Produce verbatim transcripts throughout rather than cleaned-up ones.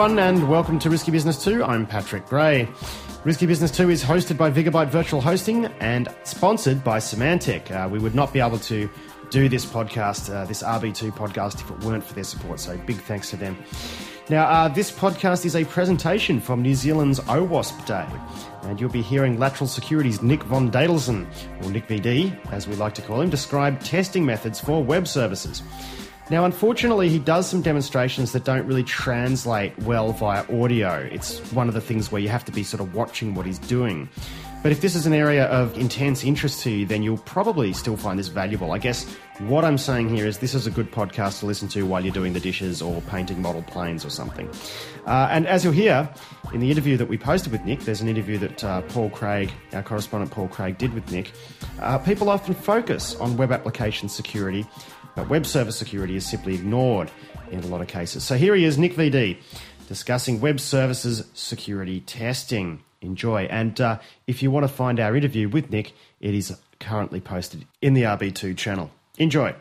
everyone, and welcome to Risky Business two. I'm Patrick Gray. Risky Business two is hosted by Vigabyte Virtual Hosting and sponsored by Symantec. Uh, we would not be able to do this podcast, uh, this R B two podcast, if it weren't for their support, so big thanks to them. Now, uh, this podcast is a presentation from New Zealand's OWASP Day, and you'll be hearing Lateral Security's Nick von Dadelsen, or Nick V D, as we like to call him, describe testing methods for web services. Now, unfortunately, he does some demonstrations that don't really translate well via audio. It's one of the things where you have to be sort of watching what he's doing. But if this is an area of intense interest to you, then you'll probably still find this valuable. I guess what I'm saying here is this is a good podcast to listen to while you're doing the dishes or painting model planes or something. Uh, and as you'll hear, in the interview that we posted with Nick, there's an interview that uh, Paul Craig, our correspondent Paul Craig, did with Nick. Uh, people often focus on web application security, but web server security is simply ignored in a lot of cases. So here he is, Nick V D, discussing web services security testing. Enjoy. And uh, if you want to find our interview with Nick, it is currently posted in the R B two channel. Enjoy.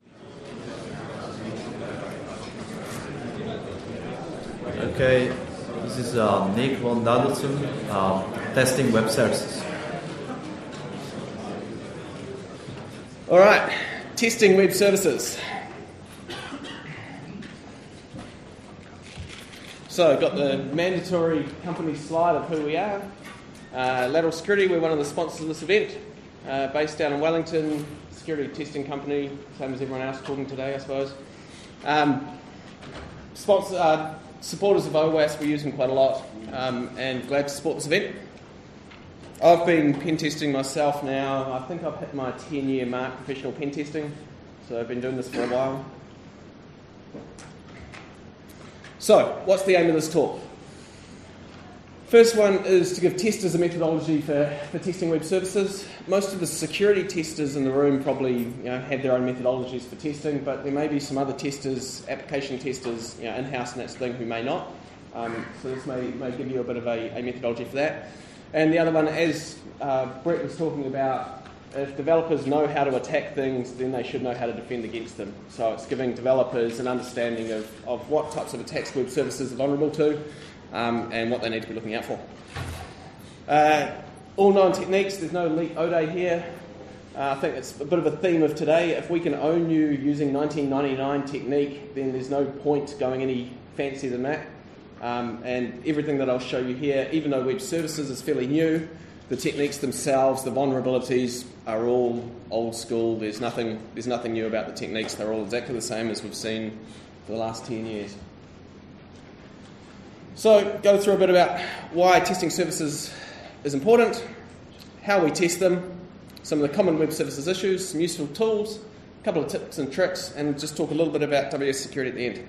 Okay, this is uh, Nick von Dadelsen, uh, testing web services. All right, testing web services. So, got the mandatory company slide of who we are. Uh, Lateral Security, we're one of the sponsors of this event, uh, based down in Wellington, security testing company, same as everyone else talking today, I suppose. Um, sponsor, uh, supporters of OWASP, we use them quite a lot, um, and glad to support this event. I've been pen testing myself now. I think I've hit my ten-year mark professional pen testing, so I've been doing this for a while. So, what's the aim of this talk? First one is to give testers a methodology for, for testing web services. Most of the security testers in the room probably you know, have their own methodologies for testing, but there may be some other testers, application testers, you know, in-house and that sort of thing, who may not. Um, so this may, may give you a bit of a, a methodology for that. And the other one, as uh, Brett was talking about, if developers know how to attack things, then they should know how to defend against them. So it's giving developers an understanding of, of what types of attacks web services are vulnerable to, um, and what they need to be looking out for. Uh, all known techniques, there's no elite O D A here. Uh, I think it's a bit of a theme of today. If we can own you using nineteen ninety-nine technique, then there's no point going any fancier than that. Um, and everything that I'll show you here, even though web services is fairly new, the techniques themselves, the vulnerabilities, are all old school. There's nothing, there's nothing new about the techniques. They're all exactly the same as we've seen for the last ten years. So, go through a bit about why testing services is important, how we test them, some of the common web services issues, some useful tools, a couple of tips and tricks, and just talk a little bit about W S security at the end.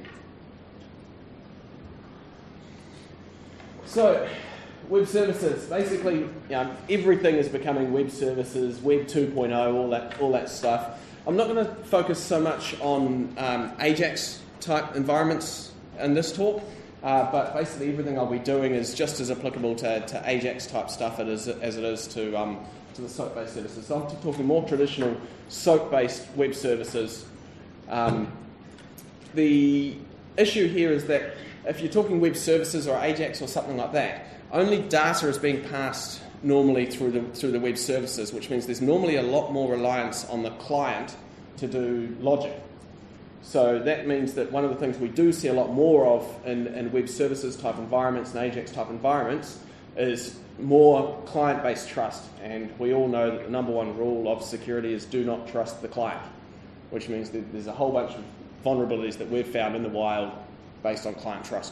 So, web services. Basically, you know, everything is becoming web services, Web two point oh, all that, all that stuff. I'm not going to focus so much on um, Ajax type environments in this talk, uh, but basically everything I'll be doing is just as applicable to, to Ajax type stuff as it is to um, to the SOAP-based services. So I'm talking more traditional SOAP-based web services. Um, the issue here is that if you're talking web services or Ajax or something like that, only data is being passed normally through the through the web services, which means there's normally a lot more reliance on the client to do logic. So that means that one of the things we do see a lot more of in, in web services type environments and Ajax type environments is more client-based trust. And we all know that the number one rule of security is do not trust the client, which means that there's a whole bunch of vulnerabilities that we've found in the wild based on client trust.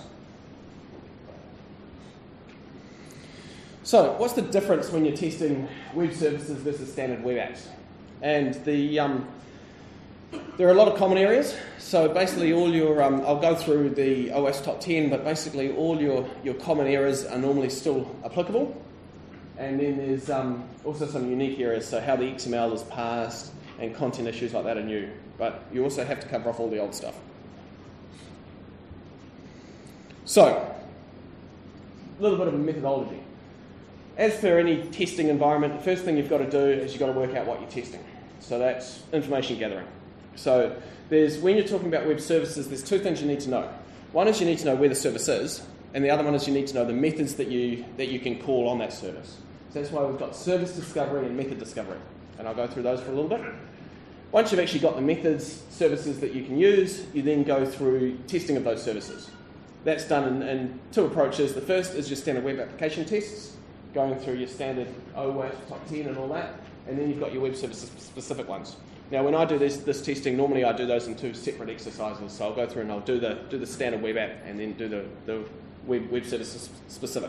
So, what's the difference when you're testing web services versus standard web apps? And the um, there are a lot of common areas. So basically, all your um, I'll go through the OWASP top ten, but basically all your your common errors are normally still applicable. And then there's um, also some unique areas. So how the X M L is parsed and content issues like that are new. But you also have to cover off all the old stuff. So, a little bit of a methodology. As for any testing environment, the first thing you've got to do is you've got to work out what you're testing. So that's information gathering. So there's when you're talking about web services, there's two things you need to know. One is you need to know where the service is, and the other one is you need to know the methods that you that you can call on that service. So that's why we've got service discovery and method discovery, and I'll go through those for a little bit. Once you've actually got the methods, services that you can use, you then go through testing of those services. That's done in, in two approaches. The first is your standard web application tests, going through your standard O WASP, top ten and all that, and then you've got your web services specific ones. Now, when I do this, this testing, normally I do those in two separate exercises. So I'll go through and I'll do the do the standard web app and then do the, the web, web services specific.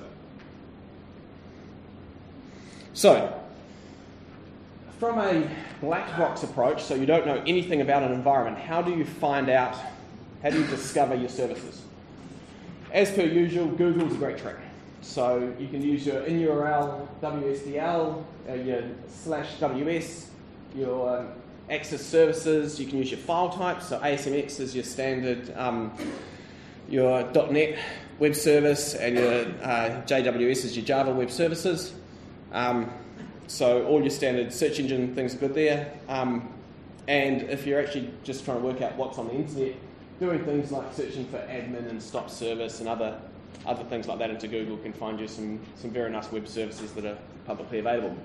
So, from a black box approach, so you don't know anything about an environment, how do you find out, how do you discover your services? As per usual, Google's a great trick. So you can use your in U R L, W S D L, uh, your slash W S, your um, access services, you can use your file types, so A S M X is your standard, um, your .NET web service, and your uh, J W S is your Java web services. Um, so all your standard search engine things are good there. Um, and if you're actually just trying to work out what's on the internet, doing things like searching for admin and stop service and other other things like that into Google can find you some, some very nice web services that are publicly available.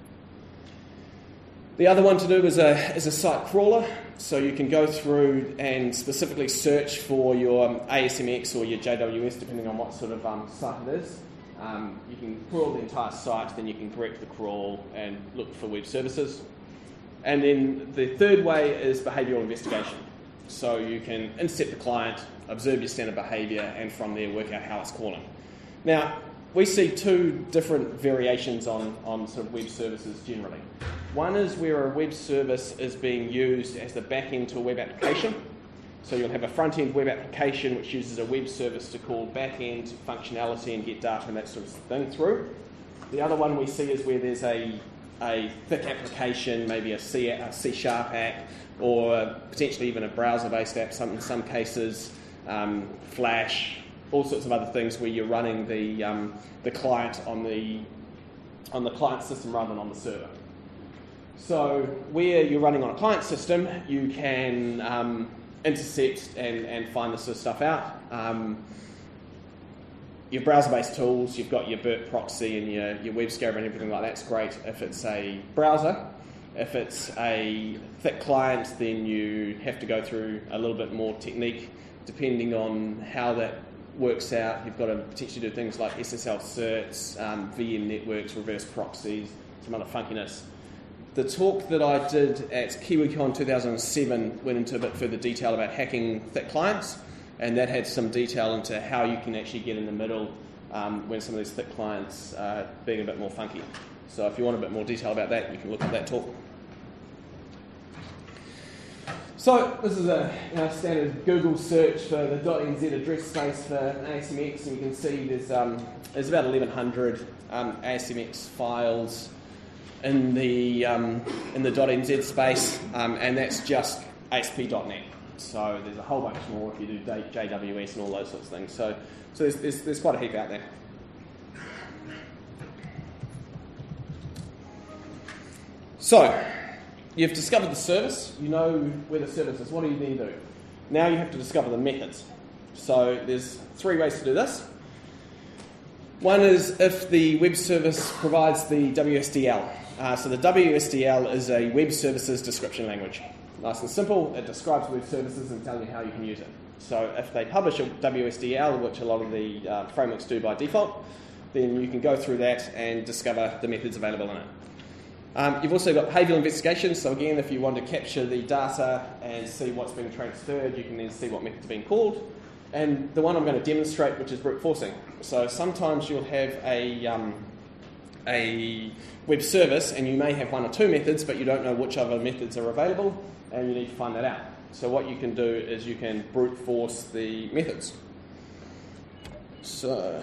The other one to do is a, is a site crawler, so you can go through and specifically search for your A S M X or your J W S, depending on what sort of um, site it is. Um, you can crawl the entire site, then you can correct the crawl and look for web services. And then the third way is behavioural investigation. So you can intercept the client, observe your standard behaviour, and from there work out how it's calling. Now, we see two different variations on, on sort of web services generally. One is where a web service is being used as the back end to a web application. So you'll have a front end web application which uses a web service to call back end functionality and get data and that sort of thing through. The other one we see is where there's a, a thick application, maybe a C, a C sharp app, or potentially even a browser-based app, some, in some cases, um, Flash, all sorts of other things where you're running the um, the client on the on the client system rather than on the server. So where you're running on a client system, you can um, intercept and, and find this sort of stuff out. Um, your browser-based tools, you've got your B E R T proxy and your, your web scraper and everything like that's great if it's a browser. If it's a thick client, then you have to go through a little bit more technique depending on how that works out. You've got to potentially do things like S S L certs, um, V M networks, reverse proxies, some other funkiness. The talk that I did at KiwiCon two thousand seven went into a bit further detail about hacking thick clients, and that had some detail into how you can actually get in the middle um, when some of these thick clients are being a bit more funky. So if you want a bit more detail about that, you can look at that talk. So this is a you know, standard Google search for the .nz address space for A S M X, and you can see there's um, there's about eleven hundred um, A S M X files in the um, in the .nz space, um, and that's just A S P dot net. So there's a whole bunch more if you do J W S and all those sorts of things. So so there's there's, there's quite a heap out there. So you've discovered the service, you know where the service is. What do you then do? Now you have to discover the methods. So there's three ways to do this. One is if the web service provides the W S D L. Uh, so the W S D L is a web services description language. Nice and simple, it describes web services and tells you how you can use it. So if they publish a W S D L, which a lot of the uh, frameworks do by default, then you can go through that and discover the methods available in it. Um, you've also got behavioural investigation, so again, if you want to capture the data and see what's being transferred, you can then see what methods are being called. And the one I'm going to demonstrate, which is brute forcing. So sometimes you'll have a, um, a web service and you may have one or two methods, but you don't know which other methods are available, and you need to find that out. So what you can do is you can brute force the methods. So,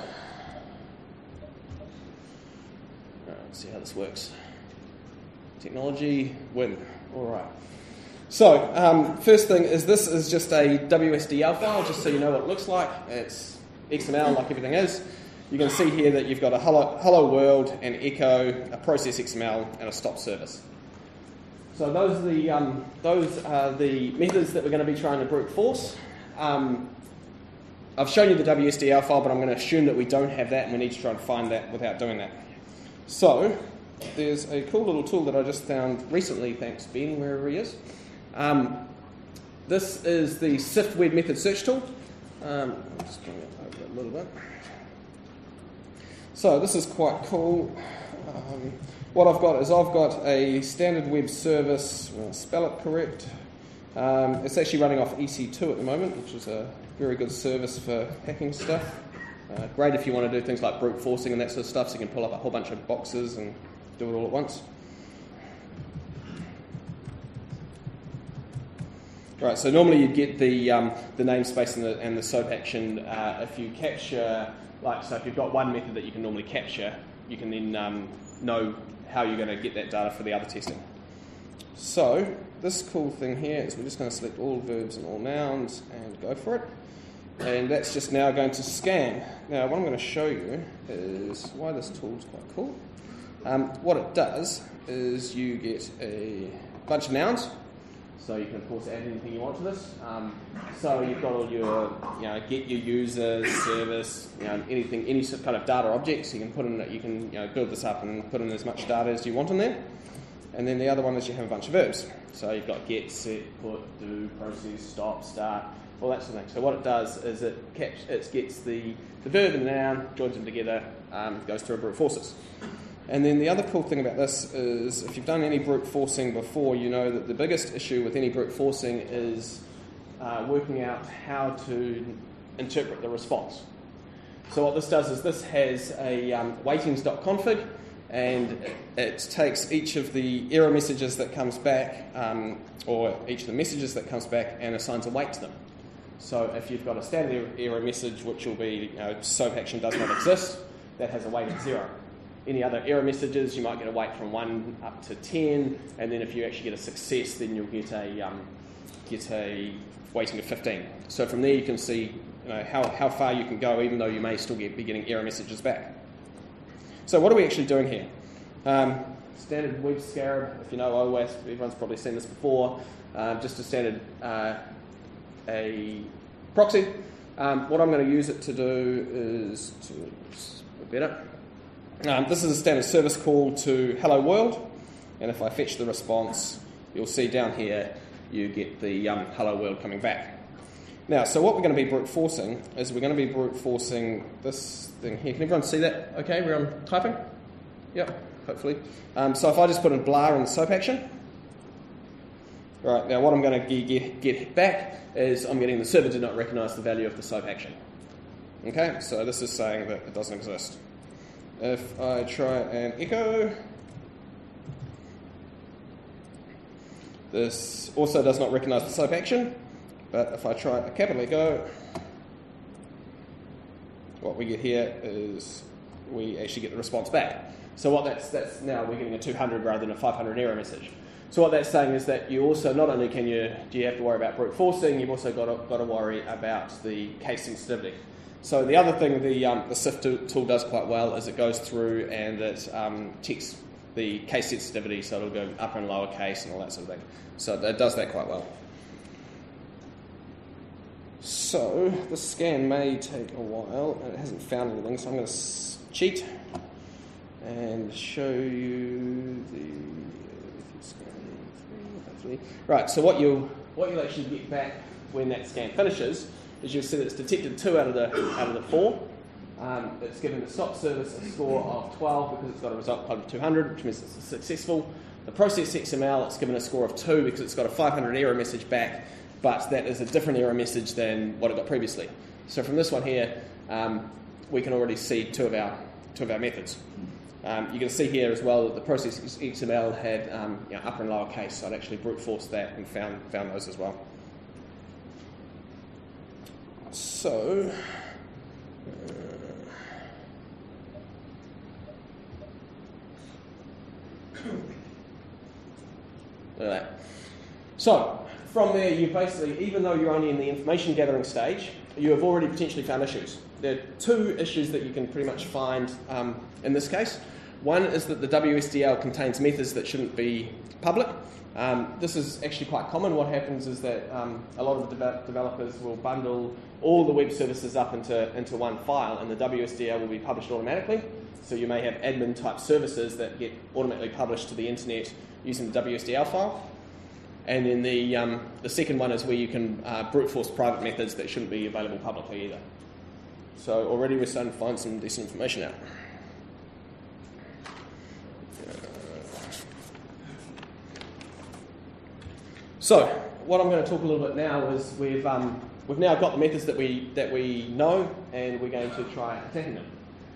let's see how this works. Technology, win. All right. So, um, first thing is this is just a W S D L file, just so you know what it looks like. It's X M L like everything is. You can see here that you've got a hello, hello world, an echo, a process X M L, and a stop service. So those are the um, those are the methods that we're going to be trying to brute force. Um, I've shown you the W S D L file, but I'm going to assume that we don't have that, and we need to try and find that without doing that. So there's a cool little tool that I just found recently, thanks Ben, wherever he is. Um, this is the Sift Web Method Search Tool. Um, I'll just bring it over a little bit. So this is quite cool. Um, what I've got is I've got a standard web service, I'll spell it correct. Um, it's actually running off E C two at the moment, which is a very good service for hacking stuff. Uh, great if you want to do things like brute forcing and that sort of stuff, so you can pull up a whole bunch of boxes and do it all at once. Right, so normally you'd get the um, the namespace and the, and the SOAP action uh, if you capture, like, so if you've got one method that you can normally capture, you can then um, know how you're going to get that data for the other testing. So this cool thing here is we're just going to select all verbs and all nouns and go for it. And that's just now going to scan. Now what I'm going to show you is why this tool is quite cool. Um, what it does is you get a bunch of nouns. So you can, of course, add anything you want to this. Um, so you've got all your, you know, get your users, service, you know, anything, any sort of kind of data objects. You can put in, you can, you know, build this up and put in as much data as you want in there. And then the other one is you have a bunch of verbs. So you've got get, set, put, do, process, stop, start, all that sort of thing. So what it does is it caps, it gets the, the verb and the noun, joins them together, um, goes through a brute forces. And then the other cool thing about this is if you've done any brute forcing before, you know that the biggest issue with any brute forcing is uh, working out how to interpret the response. So what this does is this has a um, weightings.config, and it, it takes each of the error messages that comes back, um, or each of the messages that comes back, and assigns a weight to them. So if you've got a standard error message, which will be, you know, SOAP action does not exist, that has a weight of zero. Any other error messages, you might get a weight from one up to ten, and then if you actually get a success, then you'll get a um, get a weighting of fifteen. So from there you can see, you know, how, how far you can go, even though you may still get, be getting error messages back. So what are we actually doing here? Um, standard web scarab, if you know O WASP, everyone's probably seen this before, uh, just a standard uh, a proxy. Um, what I'm going to use it to do is to better. Um, this is a standard service call to hello world, and if I fetch the response, you'll see down here you get the um, hello world coming back. Now, so what we're going to be brute forcing is we're going to be brute forcing this thing here. Can everyone see that? Okay, we're on typing? Yep, hopefully. Um, so if I just put in blah in the SOAP action, right, now what I'm going to get, get back is I'm getting the server did not recognise the value of the SOAP action. Okay, so this is saying that it doesn't exist. If I try and echo, this also does not recognise the SOAP action, but if I try a capital echo, what we get here is we actually get the response back. So what that's, that's now we're getting a two hundred rather than a five hundred error message. So what that's saying is that you also, not only can you, do you have to worry about brute forcing, you've also got to, got to worry about the case sensitivity. So the other thing the, um, the Sift tool does quite well is it goes through and it um, checks the case sensitivity, so it'll go upper and lower case and all that sort of thing. So it does that quite well. So the scan may take a while, and it hasn't found anything, so I'm going to cheat and show you the... Right, so what you'll, what you'll actually get back when that scan finishes is you'll see that it's detected two out of the out of the four. Um, it's given the stop service a score of twelve because it's got a result code of two hundred, which means it's successful. The process X M L, it's given a score of two because it's got a five hundred error message back, but that is a different error message than what it got previously. So from this one here, um, we can already see two of our two of our methods. Um, you can see here as well that the process X M L had um, you know, upper and lower case, so I'd actually brute forced that and found found those as well. So, uh, look at that. So, from there, you basically, even though you're only in the information gathering stage, you have already potentially found issues. There are two issues that you can pretty much find um, in this case. One is that the W S D L contains methods that shouldn't be public. Um, this is actually quite common. What happens is that um, a lot of the de- developers will bundle all the web services up into, into one file, and the W S D L will be published automatically. So you may have admin type services that get automatically published to the internet using the W S D L file. And then the, um, the second one is where you can uh, brute force private methods that shouldn't be available publicly either. So already we're starting to find some decent information out. So what I'm going to talk a little bit now is we've um, we've now got the methods that we that we know, and we're going to try attacking them.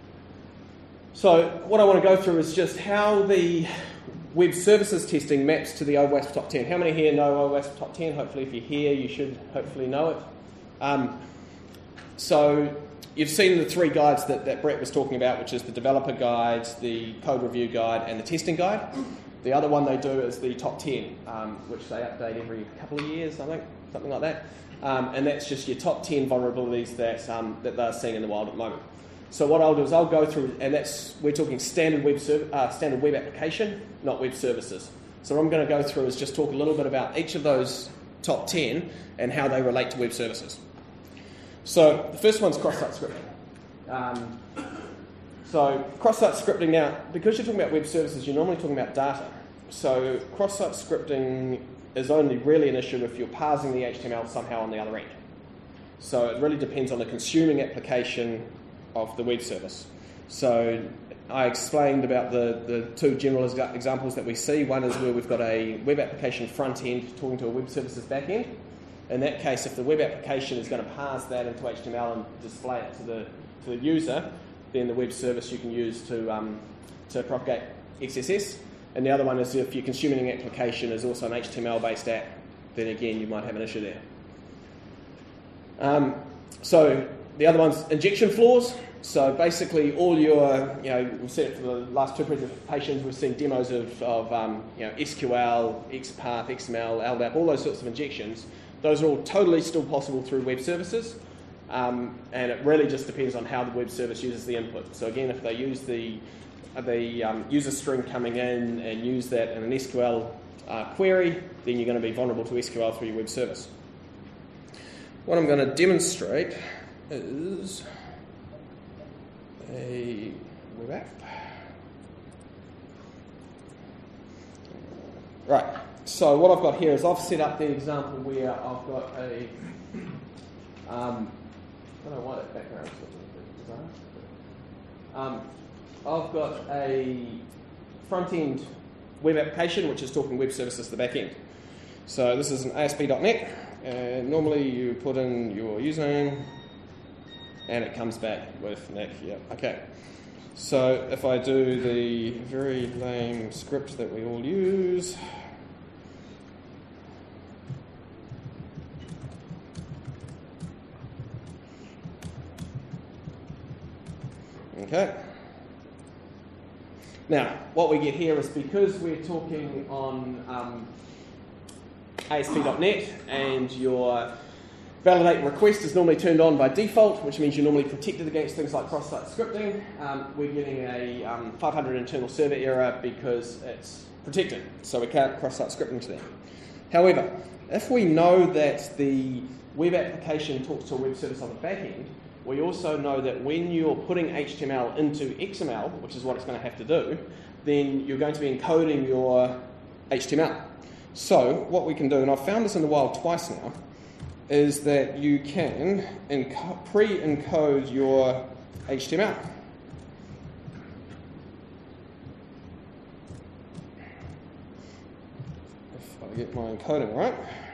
So what I want to go through is just how the web services testing maps to the OWASP Top ten. How many here know OWASP Top ten? Hopefully, if you're here, you should hopefully know it. Um, so you've seen the three guides that, that Brett was talking about, which is the developer guide, the code review guide, and the testing guide. The other one they do is the top ten, um, which they update every couple of years, I think, something like that. Um, and that's just your top ten vulnerabilities that um, that they're seeing in the wild at the moment. So what I'll do is I'll go through, and that's we're talking standard web serv- uh, standard web application, not web services. So what I'm going to go through is just talk a little bit about each of those top ten and how they relate to web services. So the first one's cross-site scripting. Um, So cross-site scripting now, because you're talking about web services, you're normally talking about data. So cross-site scripting is only really an issue if you're parsing the H T M L somehow on the other end. So it really depends on the consuming application of the web service. So I explained about the, the two general examples that we see. One is where we've got a web application front end talking to a web services back end. In that case, if the web application is going to parse that into H T M L and display it to the, to the user, then the web service you can use to um, to propagate X S S. And the other one is if your consuming application is also an H T M L-based app, then again you might have an issue there. Um, so the other one's injection flaws. So basically all your, you know, we've seen it for the last two presentations, we've seen demos of, of um, you know, S Q L, XPath, X M L, L D A P, all those sorts of injections. Those are all totally still possible through web services. Um, and it really just depends on how the web service uses the input. So again, if they use the the um, user string coming in and use that in an S Q L uh, query, then you're going to be vulnerable to S Q L through your web service. What I'm going to demonstrate is a web app. Right. So what I've got here is I've set up the example where I've got a um, I don't know why that background is a bit bizarre. Um, I've got a front-end web application which is talking web services to the back end. So this is an A S P dot net, and normally you put in your username and it comes back with Nick. Yep, okay. So if I do the very lame script that we all use, okay. Now, what we get here is because we're talking on um, A S P dot net and your validate request is normally turned on by default, which means you're normally protected against things like cross-site scripting. Um, we're getting a um, five hundred internal server error because it's protected, so we can't cross-site scripting to them. However, if we know that the web application talks to a web service on the back end, we also know that when you're putting H T M L into X M L, which is what it's going to have to do, then you're going to be encoding your H T M L. So what we can do, and I've found this in the wild twice now, is that you can enco- pre-encode your H T M L. If I get my encoding right.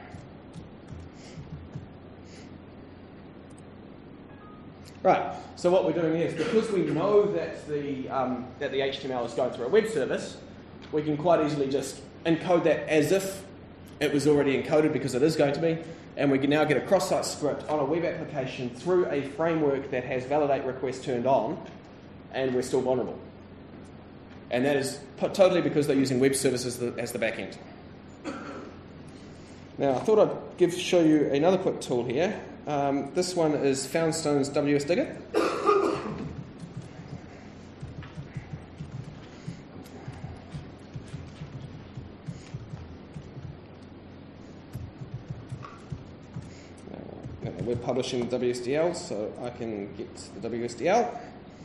Right, so what we're doing here is because we know that the, um, that the H T M L is going through a web service, we can quite easily just encode that as if it was already encoded, because it is going to be, and we can now get a cross-site script on a web application through a framework that has validate request turned on, and we're still vulnerable. And that is totally because they're using web services as the, as the back end. Now, I thought I'd give show you another quick tool here. Um, this one is Foundstone's W S Digger. we're publishing the W S D L, so I can get the W S D L.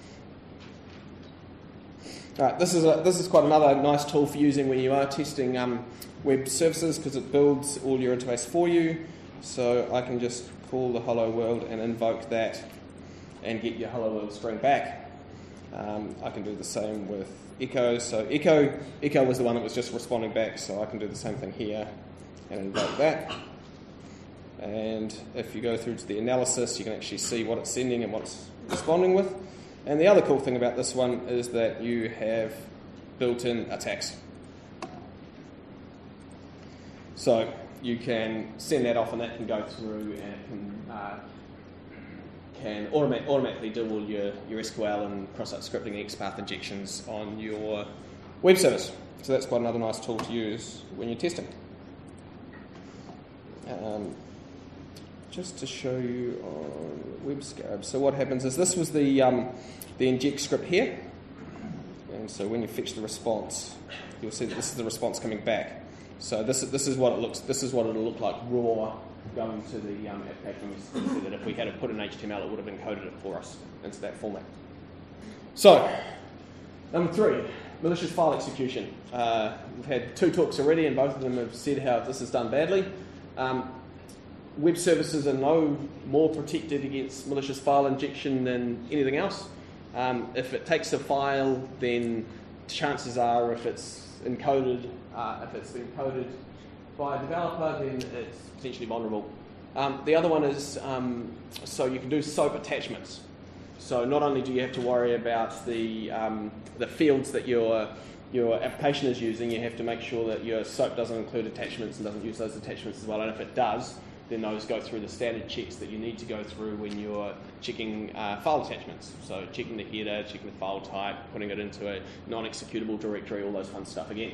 All right, this is a, this is quite another nice tool for using when you are testing um, web services, because it builds all your interface for you. So I can just call the hello world and invoke that and get your hello world string back. Um, I can do the same with echo. So echo echo was the one that was just responding back, so I can do the same thing here and invoke that. And if you go through to the analysis, you can actually see what it's sending and what it's responding with. And the other cool thing about this one is that you have built-in attacks. So you can send that off and that can go through and it can, uh, can automat- automatically do all your, your S Q L and cross-site scripting and XPath injections on your web service. So that's quite another nice tool to use when you're testing. Um, just to show you on WebScarab. So what happens is this was the um, the inject script here, and so when you fetch the response, you'll see that this is the response coming back. So this is this is what it looks. This is what it'll look like raw going to the um, application. You see that if we had to put in H T M L, it would have encoded it for us into that format. So number three, malicious file execution. Uh, we've had two talks already, and both of them have said how this is done badly. Um, Web services are no more protected against malicious file injection than anything else. Um, if it takes a file, then chances are, if it's encoded, uh, if it's been coded by a developer, then it's potentially vulnerable. Um, the other one is, um, so you can do SOAP attachments. So not only do you have to worry about the um, the fields that your your application is using, you have to make sure that your SOAP doesn't include attachments and doesn't use those attachments as well. And if it does, then those go through the standard checks that you need to go through when you're checking uh, file attachments. So checking the header, checking the file type, putting it into a non-executable directory, all those fun stuff again.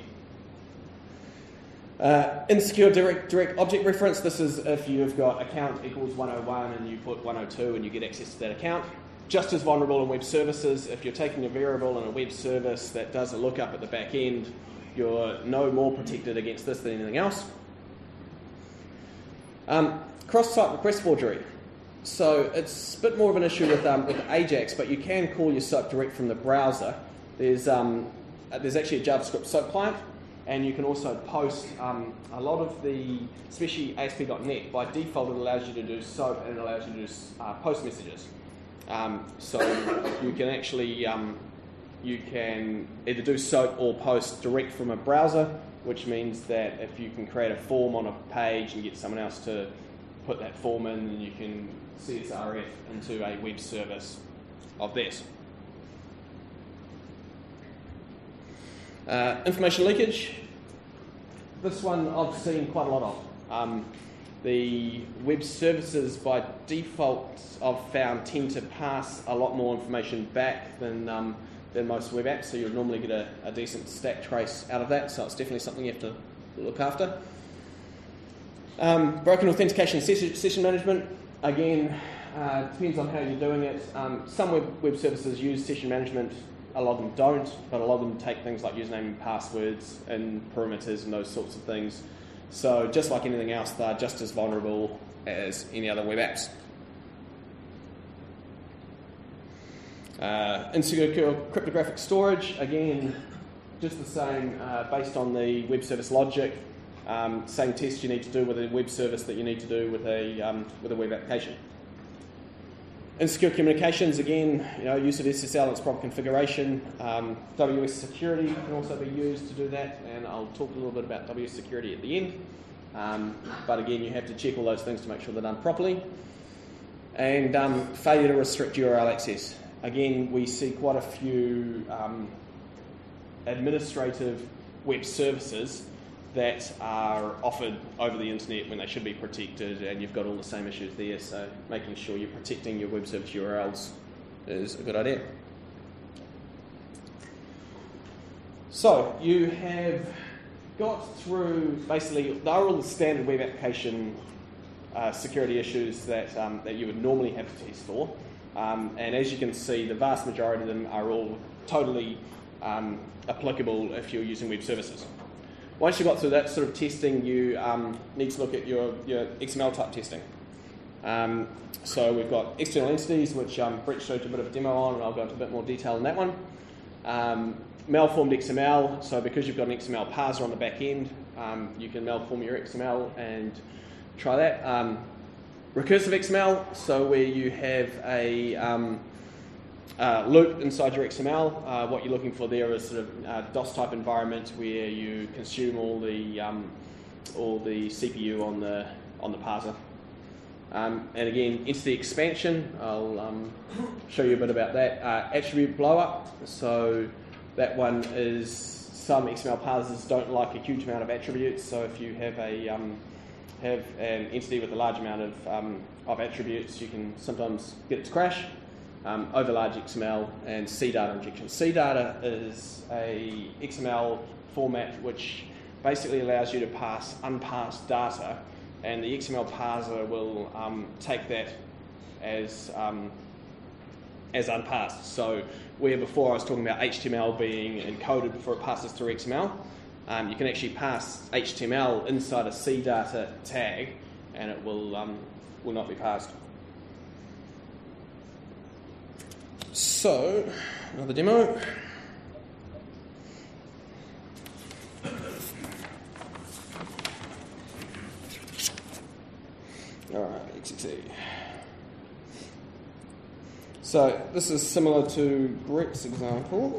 Uh, insecure direct, direct object reference. This is if you've got account equals one oh one and you put one oh two and you get access to that account. Just as vulnerable in web services. If you're taking a variable in a web service that does a lookup at the back end, you're no more protected against this than anything else. Um, cross-site request forgery. So it's a bit more of an issue with, um, with Ajax, but you can call your SOAP direct from the browser. There's um, there's actually a JavaScript SOAP client, and you can also post um, a lot of the, especially A S P dot net, by default it allows you to do SOAP and it allows you to do uh, post messages. Um, so you can actually um, you can either do SOAP or post direct from a browser, which means that if you can create a form on a page and get someone else to put that form in, then you can C S R F into a web service of this. Uh, information leakage. This one I've seen quite a lot of. Um, the web services by default I've found tend to pass a lot more information back than um, than most web apps, so you'll normally get a, a decent stack trace out of that, so it's definitely something you have to look after. Um, broken authentication session, session management, again, uh, depends on how you're doing it. Um, some web, web services use session management, a lot of them don't, but a lot of them take things like username and passwords and perimeters and those sorts of things. So just like anything else, they're just as vulnerable as any other web apps. Uh, insecure cryptographic storage, again, just the same, uh, based on the web service logic. Um, same test you need to do with a web service that you need to do with a um, with a web application. Insecure communications, again, you know, use of S S L and its proper configuration. Um, W S security can also be used to do that, and I'll talk a little bit about W S security at the end. Um, but again, you have to check all those things to make sure they're done properly. And um, failure to restrict U R L access. Again, we see quite a few um, administrative web services that are offered over the internet when they should be protected, and you've got all the same issues there, so making sure you're protecting your web service U R Ls is a good idea. So you have got through, basically, they're all the standard web application uh, security issues that, um, that you would normally have to test for. Um, and as you can see, the vast majority of them are all totally um, applicable if you're using web services. Once you've got through that sort of testing, you um, need to look at your, your X M L type testing. Um, so we've got external entities, which um, Brett showed you a bit of a demo on, and I'll go into a bit more detail in that one. Um, malformed X M L, so because you've got an X M L parser on the back end, um, you can malform your X M L and try that. Um, recursive X M L, so where you have a um, uh, loop inside your X M L. Uh, what you're looking for there is sort of a DOS type environment where you consume all the um, all the C P U on the on the parser. Um, and again, entity expansion, I'll um, show you a bit about that. Uh, attribute blow-up, so that one is some X M L parsers don't like a huge amount of attributes, so if you have a um, have an entity with a large amount of, um, of attributes, you can sometimes get it to crash. Um, over large X M L and C data injection. C data is a X M L format which basically allows you to pass unparsed data, and the X M L parser will um, take that as um, as unparsed. So where before I was talking about H T M L being encoded before it passes through X M L, um, you can actually pass H T M L inside a C data tag, and it will um, will not be parsed. So another demo. All right, X X E. So this is similar to Brett's example,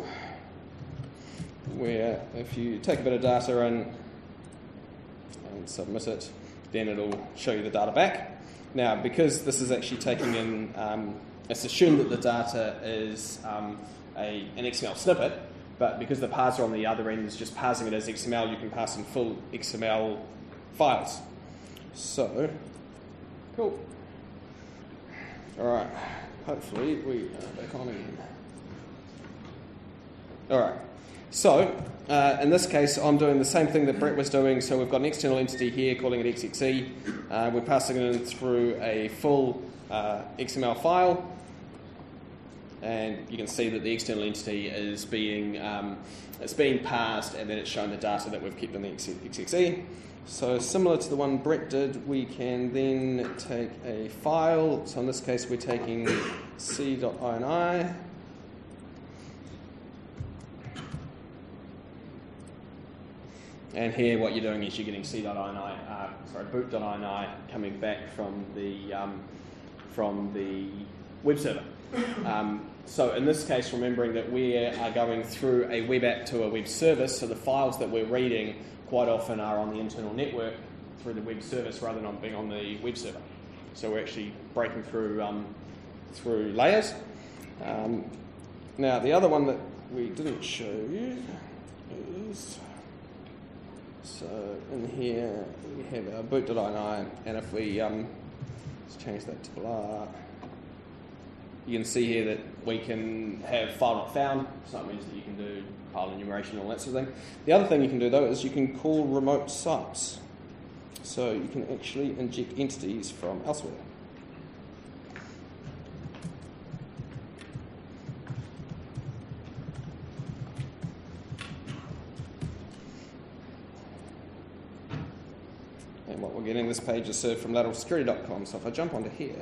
where if you take a bit of data in and submit it, then it'll show you the data back. Now, because this is actually taking in, um, it's assumed that the data is um, a, an X M L snippet, but because the parser on the other end is just parsing it as X M L, you can pass in full X M L files. So, cool. All right, hopefully we are back on again. All right, so uh, in this case, I'm doing the same thing that Brett was doing. So we've got an external entity here, calling it X X E. Uh, we're passing it in through a full uh, X M L file. And you can see that the external entity is being um, it's being parsed, and then it's showing the data that we've kept in the X X E. So similar to the one Brett did, we can then take a file. So in this case, we're taking c.ini. And here, what you're doing is you're getting c.ini, uh, sorry, boot.ini coming back from the um, from the web server. Um, so in this case, remembering that we are going through a web app to a web service, so the files that we're reading quite often are on the internal network through the web service rather than being on the web server. So we're actually breaking through um, through layers. Um, now the other one that we didn't show you is, so in here we have our boot.ini, and if we um, let's change that to blah. You can see here that we can have file not found, so that means that you can do file enumeration and all that sort of thing. The other thing you can do though is you can call remote sites. So you can actually inject entities from elsewhere. And what we're getting, this page is served from lateral security dot com. So if I jump onto here,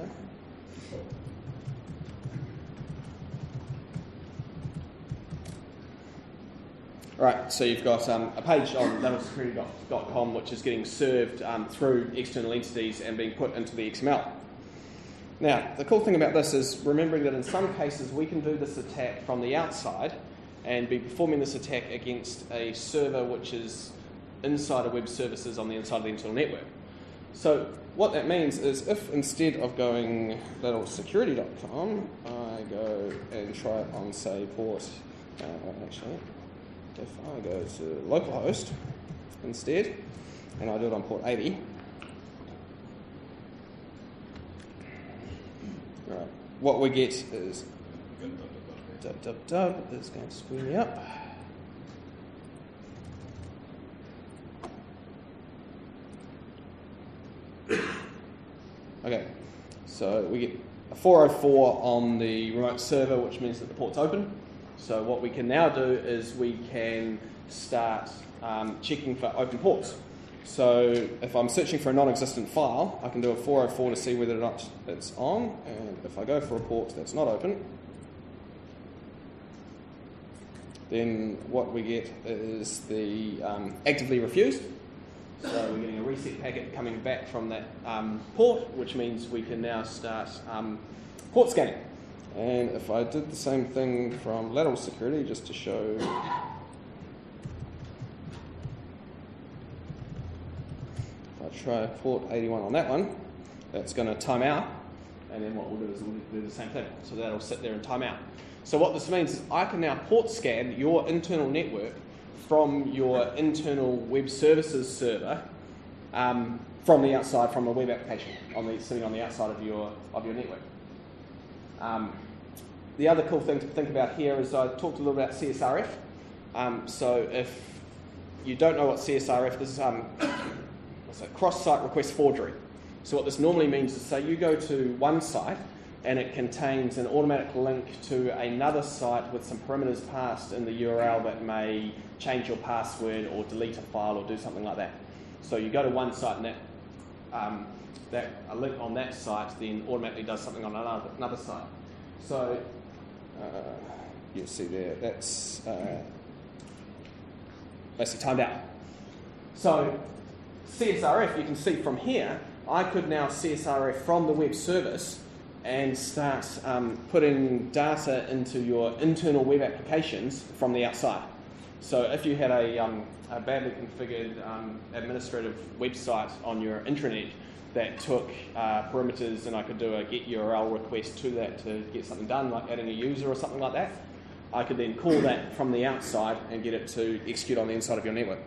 Right, so you've got um, a page on lateral security dot com which is getting served um, through external entities and being put into the X M L. Now, the cool thing about this is remembering that in some cases we can do this attack from the outside and be performing this attack against a server which is inside of web services on the inside of the internal network. So what that means is if instead of going lateral security dot com, I go and try it on, say, port, uh, actually, if I go to localhost instead, and I do it on port eighty, right, what we get is dub dub dub is going to screw me up. Okay, so we get a four oh four on the remote server, which means that the port's open. So what we can now do is we can start um, checking for open ports. So if I'm searching for a non-existent file, I can do a four oh four to see whether or not it's on, and if I go for a port that's not open, then what we get is the um, actively refused. So we're getting a reset packet coming back from that um, port, which means we can now start um, port scanning. And if I did the same thing from lateral security, just to show, if I try port eighty-one on that one, that's going to time out, and then what we'll do is we'll do the same thing. So that'll sit there and time out. So what this means is I can now port scan your internal network from your internal web services server um, from the outside, from a web application on the, sitting on the outside of your of your network. Um, the other cool thing to think about here is I talked a little about C S R F. Um, so if you don't know what C S R F is, um, what's that? Cross-site request forgery. So what this normally means is, say you go to one site and it contains an automatic link to another site with some parameters passed in the U R L that may change your password or delete a file or do something like that. So you go to one site and that, um, that a link on that site then automatically does something on another, another site. So uh, you'll see there, that's uh, basically timed out. So C S R F, you can see from here, I could now C S R F from the web service and start um, putting data into your internal web applications from the outside. So if you had a, um, a badly configured um, administrative website on your intranet that took uh, perimeters, and I could do a get U R L request to that to get something done, like adding a user or something like that, I could then call that from the outside and get it to execute on the inside of your network.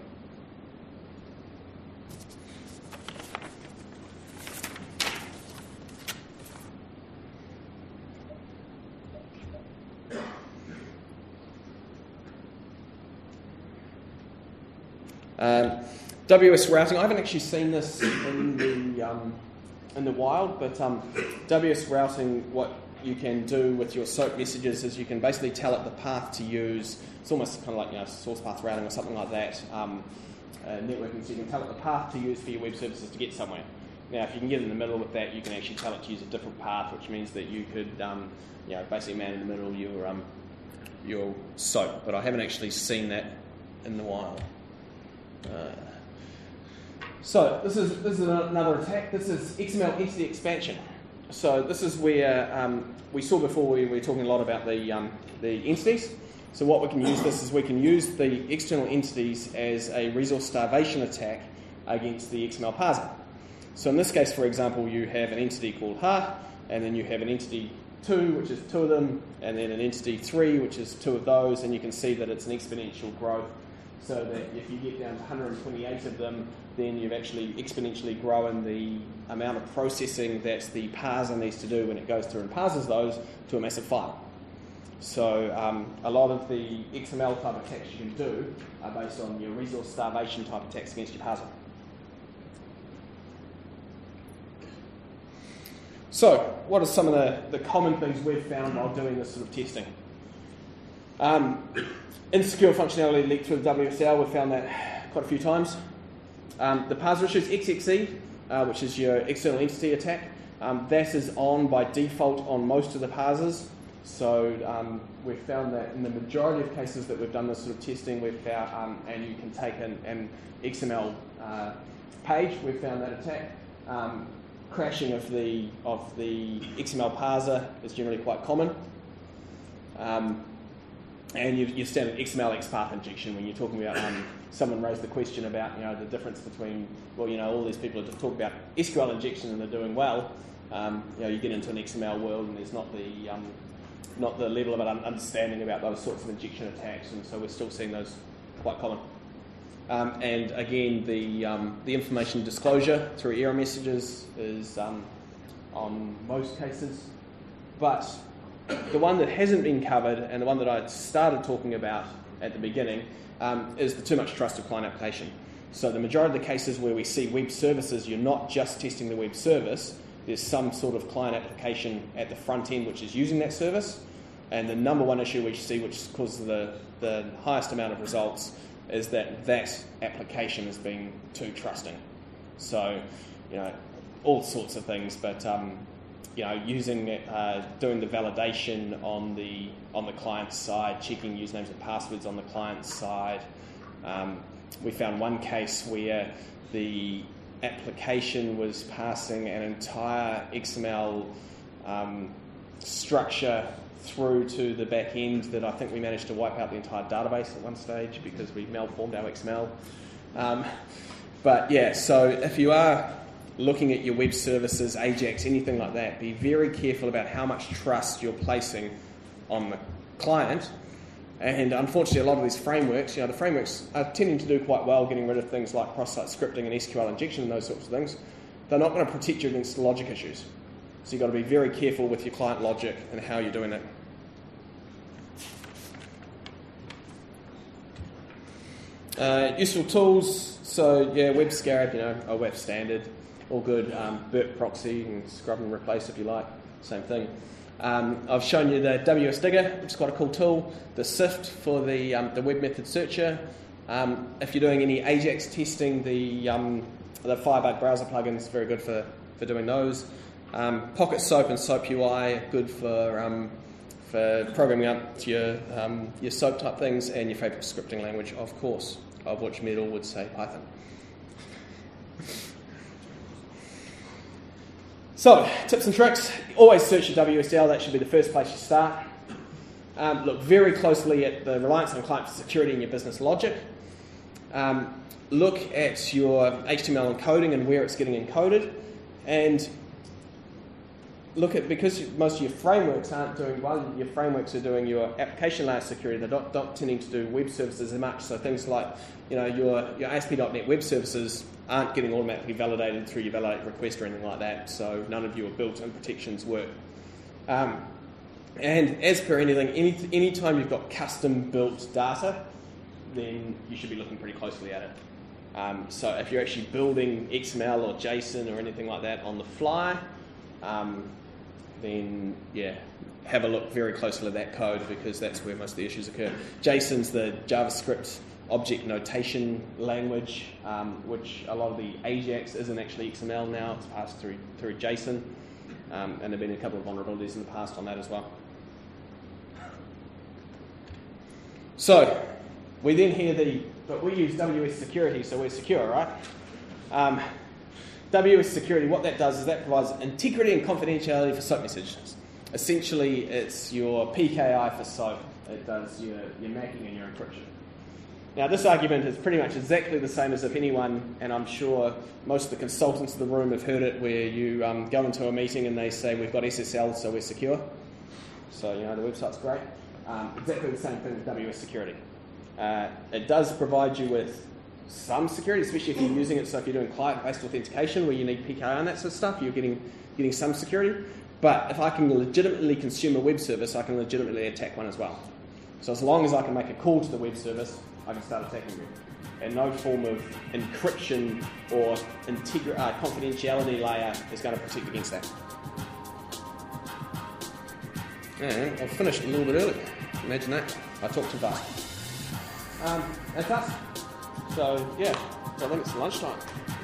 Um, W S routing, I haven't actually seen this in the um, in the wild, but um, W S routing, what you can do with your SOAP messages is you can basically tell it the path to use. It's almost kind of like, you know, source path routing or something like that, um, uh, networking, so you can tell it the path to use for your web services to get somewhere. Now, if you can get in the middle with that, you can actually tell it to use a different path, which means that you could, um, you know, basically man in the middle your um, your SOAP. But I haven't actually seen that in the wild. Uh, so this is this is another attack. This is X M L entity expansion. So this is where um, we saw before we were talking a lot about the um, the entities. So what we can use this is we can use the external entities as a resource starvation attack against the X M L parser. So in this case, for example, you have an entity called har, and then you have an entity two, which is two of them, and then an entity three, which is two of those, and you can see that it's an exponential growth. So that if you get down to one hundred twenty-eight of them, then you've actually exponentially grown the amount of processing that the parser needs to do when it goes through and parses those to a massive file. So um, a lot of the X M L type attacks you can do are based on your resource starvation type attacks against your parser. So what are some of the, the common things we've found while doing this sort of testing? Um, Insecure functionality leaked through the W S L, we've found that quite a few times. Um, the parser issues, X X E, uh, which is your external entity attack, um, that is on by default on most of the parsers. So um, we've found that in the majority of cases that we've done this sort of testing, we've found, um, and you can take an, an X M L uh, page, we've found that attack. Um, crashing of the of the X M L parser is generally quite common. Um, And your standard X M L X path injection, when you're talking about, um, someone raised the question about, you know, the difference between, well, you know, all these people just talk about S Q L injection and they're doing well. Um, you know, you get into an X M L world and there's not the um, not the level of understanding about those sorts of injection attacks, and so we're still seeing those quite common. Um, and again, the um, the information disclosure through error messages is um, on most cases, but the one that hasn't been covered, and the one that I started talking about at the beginning, um, is the too much trusted client application. So the majority of the cases where we see web services, you're not just testing the web service, there's some sort of client application at the front end which is using that service. And the number one issue we see, which causes the, the highest amount of results, is that that application is being too trusting. So, you know, all sorts of things, but um, you know, using uh, doing the validation on the on the client side, checking usernames and passwords on the client side. Um, we found one case where the application was passing an entire X M L um, structure through to the back end that I think we managed to wipe out the entire database at one stage because we malformed our X M L. Um, but yeah, so if you are looking at your web services, Ajax, anything like that, be very careful about how much trust you're placing on the client. And unfortunately, a lot of these frameworks, you know, the frameworks are tending to do quite well getting rid of things like cross-site scripting and S Q L injection and those sorts of things. They're not going to protect you against logic issues. So you've got to be very careful with your client logic and how you're doing it. Uh, useful tools, so yeah, WebScarab, you know, O W A F standard, all good. Um, Burp proxy and scrub and replace if you like, same thing. Um, I've shown you the W S Digger, which is quite a cool tool. The Sift for the um, the web method searcher. Um, if you're doing any Ajax testing, the um, the Firebug browser plugin is very good for, for doing those. Um, Pocket Soap and Soap U I are good for um, for programming up to your um, your soap type things, and your favourite scripting language, of course, of which Metal would say Python. So, tips and tricks. Always search your W S L. That should be the first place you start. Um, look very closely at the reliance on client for security in your business logic. Um, look at your H T M L encoding and where it's getting encoded. And look at, because most of your frameworks aren't doing well, your frameworks are doing your application layer security. They're not, not tending to do web services as much. So things like, you know, your, your A S P dot net web services aren't getting automatically validated through your validate request or anything like that, so none of your built-in protections work. Um, and as per anything, any any time you've got custom-built data, then you should be looking pretty closely at it. Um, so if you're actually building X M L or JSON or anything like that on the fly, um, then yeah, have a look very closely at that code because that's where most of the issues occur. JSON's the JavaScript object notation language, um, which a lot of the Ajax isn't actually X M L now, it's passed through through JSON, um, and there have been a couple of vulnerabilities in the past on that as well. So, we then hear the, but we use W S security, so we're secure, right? Um, W S security, what that does is that provides integrity and confidentiality for SOAP messages. Essentially, it's your P K I for SOAP. It does your, your macking and your encryption. Now, this argument is pretty much exactly the same as if anyone, and I'm sure most of the consultants in the room have heard it, where you um, go into a meeting and they say, we've got S S L, so we're secure. So, you know, the website's great. Um, exactly the same thing with W S security. Uh, it does provide you with some security, especially if you're using it, so if you're doing client-based authentication where you need P K I and that sort of stuff, you're getting, getting some security. But if I can legitimately consume a web service, I can legitimately attack one as well. So as long as I can make a call to the web service, I can start attacking you. And no form of encryption or integri- uh, confidentiality layer is going to protect against that. And I've finished a little bit early. Imagine that. I talked too fast. Um, that's us. So, yeah, so I think it's lunchtime.